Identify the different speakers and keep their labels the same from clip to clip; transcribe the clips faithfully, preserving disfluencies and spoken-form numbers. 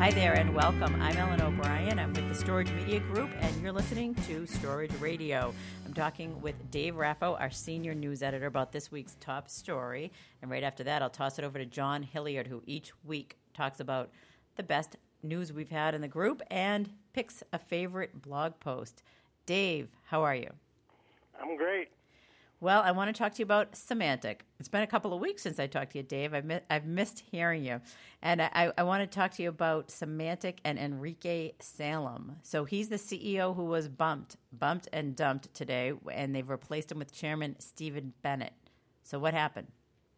Speaker 1: Hi there and welcome. I'm Ellen O'Brien. I'm with the Storage Media Group, and you're listening to Storage Radio. I'm talking with Dave Raffo, our senior news editor, about this week's top story. And right after that, I'll toss it over to John Hilliard, who each week talks about the best news we've had in the group and picks a favorite blog post. Dave, how are you?
Speaker 2: I'm great.
Speaker 1: Well, I want to talk to you about Symantec. It's been a couple of weeks since I talked to you, Dave. I've, mi- I've missed hearing you. And I, I want to talk to you about Symantec and Enrique Salem. So he's the C E O who was bumped, bumped and dumped today, and they've replaced him with Chairman Stephen Bennett. So what happened?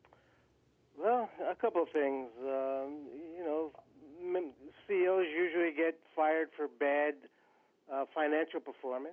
Speaker 2: Well, a couple of things. Um, you know, C E Os usually get fired for bad uh, financial performance.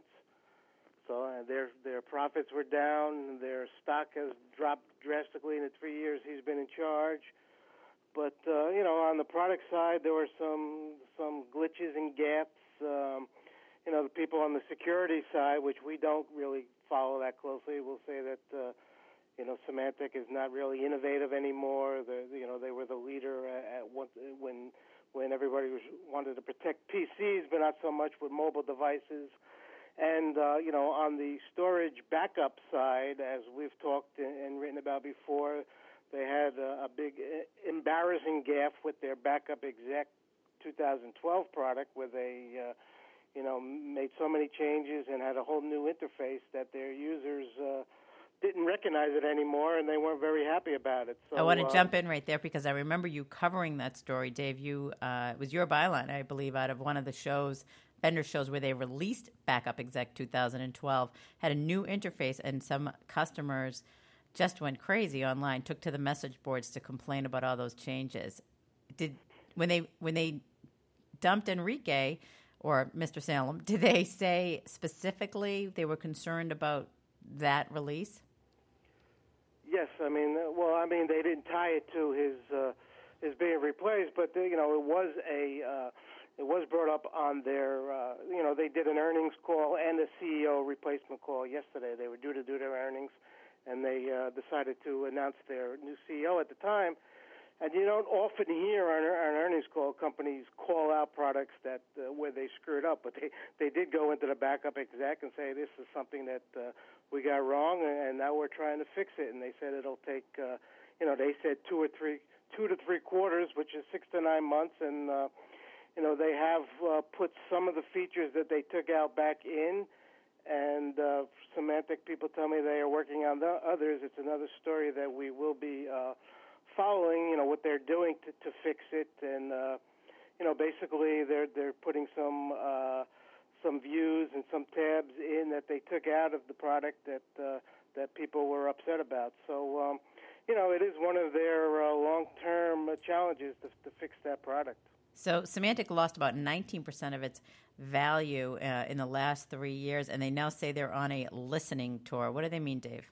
Speaker 2: So uh, their their profits were down. Their stock has dropped drastically in the three years he's been in charge. But uh, you know, on the product side, there were some some glitches and gaps. Um, you know, the people on the security side, which we don't really follow that closely, will say that uh, you know Symantec is not really innovative anymore. The, you know, they were the leader at one, when when everybody was, wanted to protect P Cs, but not so much with mobile devices. And, uh, you know, on the storage backup side, as we've talked and written about before, they had a, a big embarrassing gaffe with their Backup Exec twenty twelve product where they, uh, you know, made so many changes and had a whole new interface that their users uh, didn't recognize it anymore, and they weren't very happy about it. So,
Speaker 1: I want to
Speaker 2: uh,
Speaker 1: jump in right there because I remember you covering that story, Dave. You uh, it was your byline, I believe, out of one of the shows, vendor shows where they released Backup Exec twenty twelve, had a new interface, and some customers just went crazy online, took to the message boards to complain about all those changes. Did when they when they dumped Enrique or Mister Salem, did they say specifically they were concerned about that release?
Speaker 2: Yes, I mean, well, I mean, they didn't tie it to his uh, his being replaced, but they, you know, it was a uh, it was brought up on their, uh, you know, they did an earnings call and a C E O replacement call yesterday. They were due to do their earnings, and they uh, decided to announce their new C E O at the time. And you don't often hear on an earnings call companies call out products that uh, where they screwed up, but they, they did go into the Backup Exec and say this is something that uh, we got wrong, and now we're trying to fix it. And they said it'll take, uh, you know, they said two or three, two to three quarters, which is six to nine months, and uh, you know they have uh, put some of the features that they took out back in. And uh, Symantec people tell me they are working on the others. It's another story that we will be Uh, following, you know, what they're doing to, to fix it, and uh, you know, basically they're they're putting some uh, some views and some tabs in that they took out of the product that uh, that people were upset about. So, um, you know, it is one of their uh, long-term challenges to, to fix that product.
Speaker 1: So Symantec lost about nineteen percent of its value uh, in the last three years, and they now say they're on a listening tour. What do they mean, Dave?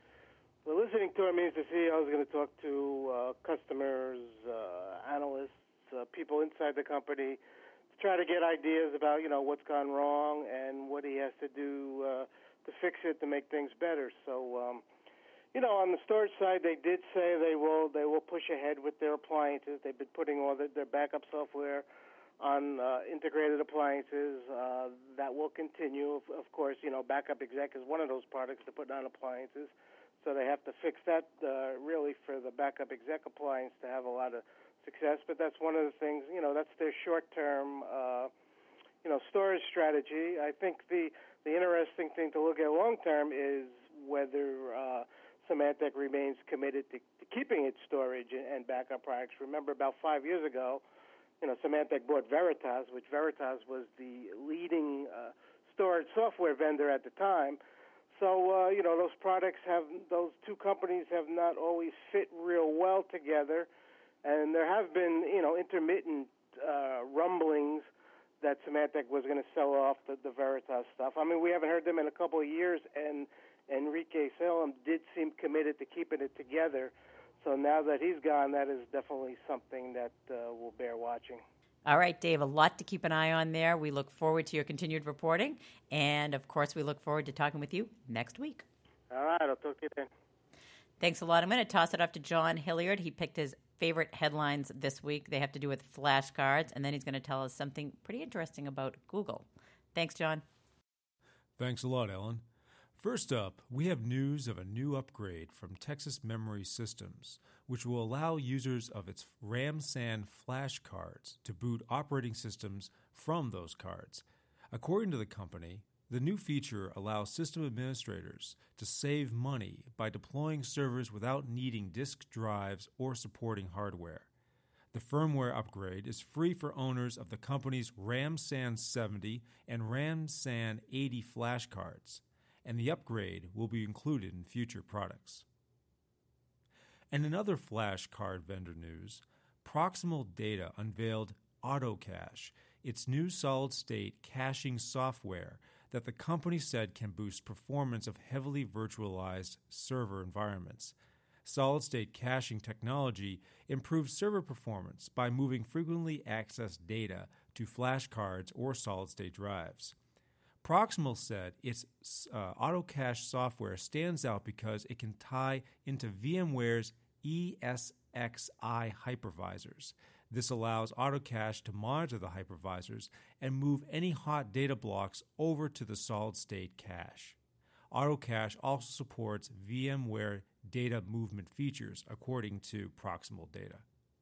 Speaker 2: The listening tour means the C E O is going to talk to uh, customers, uh, analysts, uh, people inside the company to try to get ideas about, you know, what's gone wrong and what he has to do uh, to fix it to make things better. So, um, you know, on the storage side, they did say they will they will push ahead with their appliances. They've been putting all the, their backup software on uh, integrated appliances. Uh, that will continue. Of, of course, you know, Backup Exec is one of those products to put on appliances. So they have to fix that uh, really for the Backup Exec appliance to have a lot of success. But that's one of the things, you know, that's their short-term, uh, you know, storage strategy. I think the, the interesting thing to look at long-term is whether uh, Symantec remains committed to, to keeping its storage and, and backup products. Remember about five years ago, you know, Symantec bought Veritas, which Veritas was the leading uh, storage software vendor at the time. So, uh, you know, those products have, those two companies have not always fit real well together. And there have been, you know, intermittent uh, rumblings that Symantec was going to sell off the, the Veritas stuff. I mean, we haven't heard them in a couple of years, and Enrique Salem did seem committed to keeping it together. So now that he's gone, that is definitely something that uh, will bear watching.
Speaker 1: All right, Dave, a lot to keep an eye on there. We look forward to your continued reporting. And, of course, we look forward to talking with you next week.
Speaker 2: All right, I'll talk to you then.
Speaker 1: Thanks a lot. I'm going to toss it off to John Hilliard. He picked his favorite headlines this week. They have to do with flashcards, and then he's going to tell us something pretty interesting about Google. Thanks, John.
Speaker 3: Thanks a lot, Ellen. First up, we have news of a new upgrade from Texas Memory Systems, which will allow users of its RAM-S A N flash cards to boot operating systems from those cards. According to the company, the new feature allows system administrators to save money by deploying servers without needing disk drives or supporting hardware. The firmware upgrade is free for owners of the company's RAM-S A N seventy and RAM-S A N eighty flash cards, and the upgrade will be included in future products. And in other flash card vendor news, Proximal Data unveiled AutoCache, its new solid-state caching software that the company said can boost performance of heavily virtualized server environments. Solid-state caching technology improves server performance by moving frequently accessed data to flash cards or solid-state drives. Proximal said its uh, AutoCache software stands out because it can tie into VMware's E S X i hypervisors. This allows AutoCache to monitor the hypervisors and move any hot data blocks over to the solid-state cache. AutoCache also supports VMware data movement features, according to Proximal Data.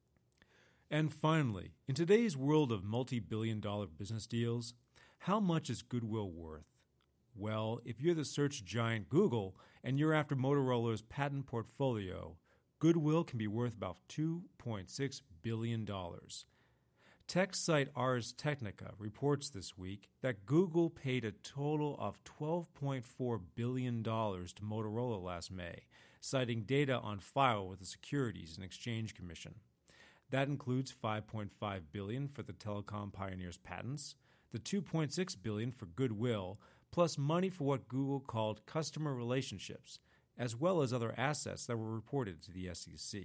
Speaker 3: And finally, in today's world of multi-billion dollar business deals, how much is goodwill worth? Well, if you're the search giant Google and you're after Motorola's patent portfolio, goodwill can be worth about two point six billion dollars. Tech site Ars Technica reports this week that Google paid a total of twelve point four billion dollars to Motorola last May, citing data on file with the Securities and Exchange Commission. That includes five point five billion dollars for the telecom pioneer's patents, the two point six billion dollars for goodwill, plus money for what Google called customer relationships, as well as other assets that were reported to the S E C.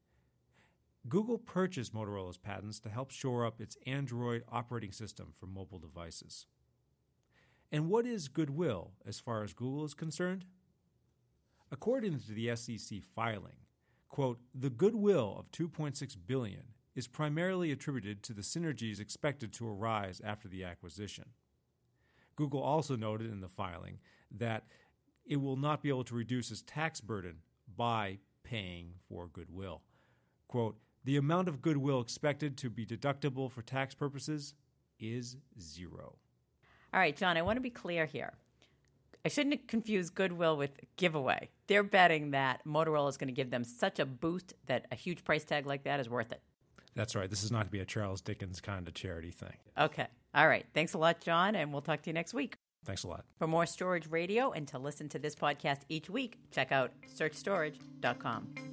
Speaker 3: Google purchased Motorola's patents to help shore up its Android operating system for mobile devices. And what is goodwill as far as Google is concerned? According to the S E C filing, quote, the goodwill of two point six billion dollars is primarily attributed to the synergies expected to arise after the acquisition. Google also noted in the filing that it will not be able to reduce its tax burden by paying for goodwill. Quote, the amount of goodwill expected to be deductible for tax purposes is zero.
Speaker 1: All right, John, I want to be clear here. I shouldn't confuse goodwill with giveaway. They're betting that Motorola is going to give them such a boost that a huge price tag like that is worth it.
Speaker 3: That's right. This is not to be a Charles Dickens kind of charity thing.
Speaker 1: Okay. All right. Thanks a lot, John, and we'll talk to you next week.
Speaker 3: Thanks a lot.
Speaker 1: For more Storage Radio and to listen to this podcast each week, check out search storage dot com.